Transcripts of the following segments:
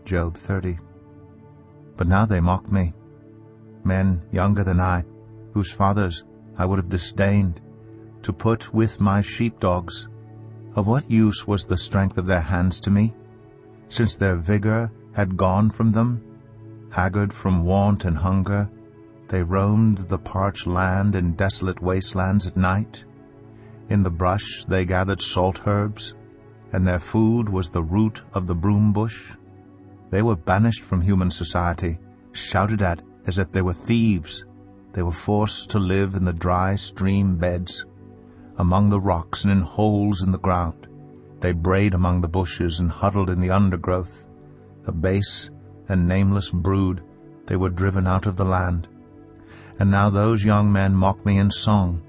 Job 30. But now they mock me, men younger than I, whose fathers I would have disdained, to put with my sheepdogs. Of what use was the strength of their hands to me, since their vigor had gone from them? Haggard from want and hunger, they roamed the parched land in desolate wastelands at night. In the brush they gathered salt herbs, and their food was the root of the broom bush. They were banished from human society, shouted at as if they were thieves. They were forced to live in the dry stream beds, among the rocks and in holes in the ground. They brayed among the bushes and huddled in the undergrowth. A base and nameless brood, they were driven out of the land. And now those young men mock me in song.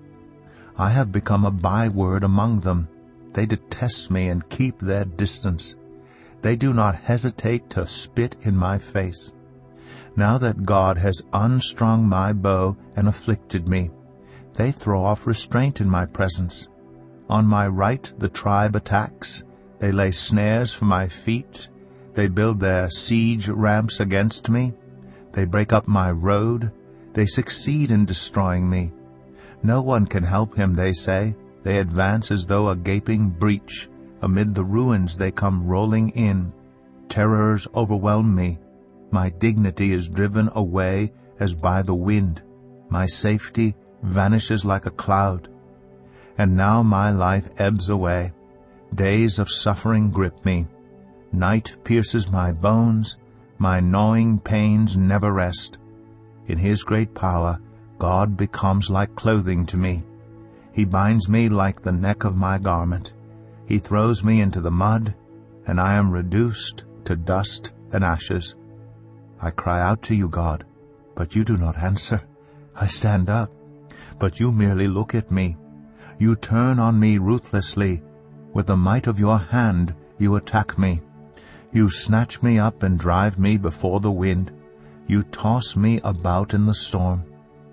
I have become a byword among them. They detest me and keep their distance. They do not hesitate to spit in my face. Now that God has unstrung my bow and afflicted me, they throw off restraint in my presence. On my right the tribe attacks. They lay snares for my feet. They build their siege ramps against me. They break up my road. They succeed in destroying me. No one can help him, they say. They advance as though a gaping breach. Amid the ruins they come rolling in. Terrors overwhelm me. My dignity is driven away as by the wind. My safety vanishes like a cloud. And now my life ebbs away. Days of suffering grip me. Night pierces my bones. My gnawing pains never rest. In His great power, God becomes like clothing to me. He binds me like the neck of my garment. He throws me into the mud, and I am reduced to dust and ashes. I cry out to you, God, but you do not answer. I stand up, but you merely look at me. You turn on me ruthlessly. With the might of your hand you attack me. You snatch me up and drive me before the wind. You toss me about in the storm.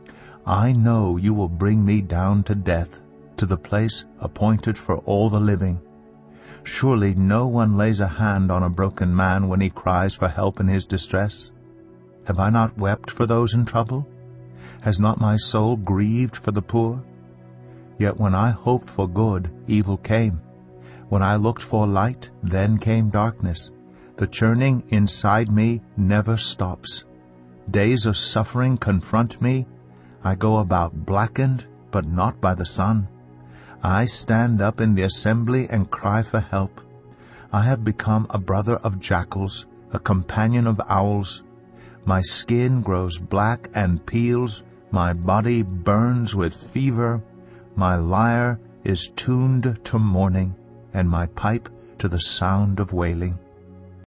I know you will bring me down to death, to the place appointed for all the living. Surely no one lays a hand on a broken man when he cries for help in his distress. Have I not wept for those in trouble? Has not my soul grieved for the poor? Yet when I hoped for good, evil came. When I looked for light, then came darkness. The churning inside me never stops. Days of suffering confront me. I go about blackened, but not by the sun. I stand up in the assembly and cry for help. I have become a brother of jackals, a companion of owls. My skin grows black and peels. My body burns with fever. My lyre is tuned to mourning, and my pipe to the sound of wailing.